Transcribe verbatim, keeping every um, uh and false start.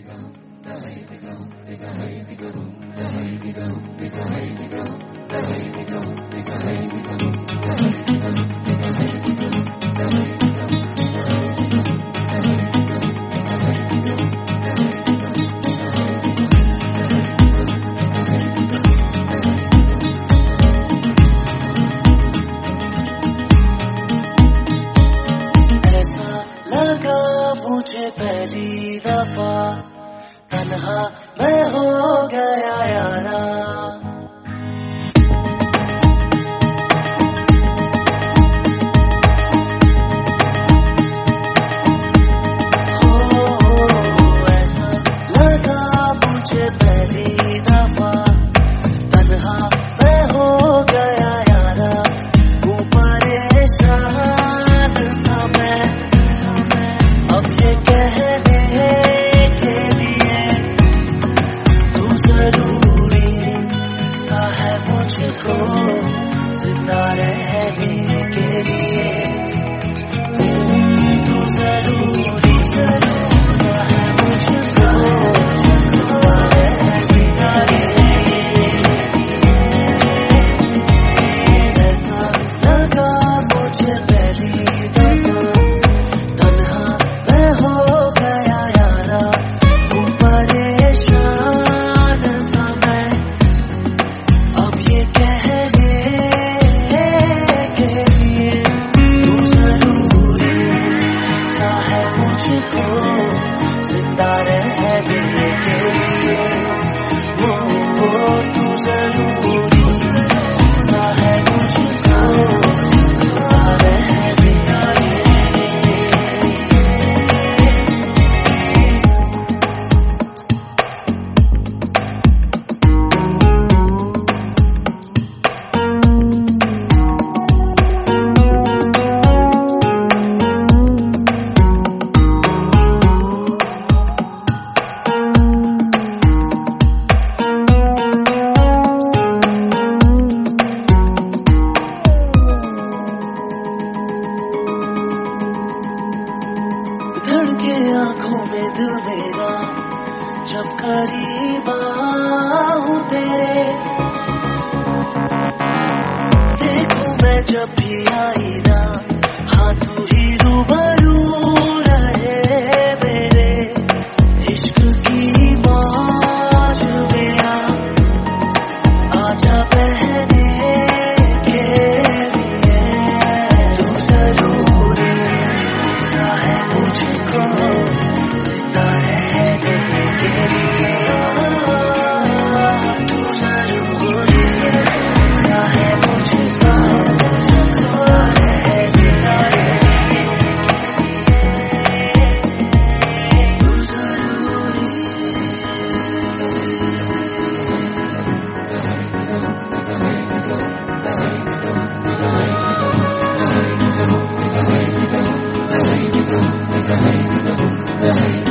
लगा मुझे पहली दफा तन्हा मैं हो गया यारा। हो ऐसा लगा मुझे पहली दफा तन्हा मैं हो गया यारा। वो परेशान सा मैं अब ये कहने के लिए तू जरूरी सा है मुझको जिंदा रहने के लिए। तू जरूरी सा है मुझको जिंदा रहने के लिए। ऐसा लगा मुझे पहली दफा जिंदा रहने के लिए। वो तू जरूरी सा है मुझको जिंदा रहने के लिए। धड़के आंखों में दिल मेरा जब करीब हूँ तेरे। देखूं मैं जब भी आई ना हाँ तू ही रूबरू रहे मेरे। इश्क की मौज में आ आजा बहने के लिए। तू जरूरी सा है मुझको जिंदा रहने के लिए। तू जरूरी सा है मुझको जिंदा रहने के लिए। तू जरूरी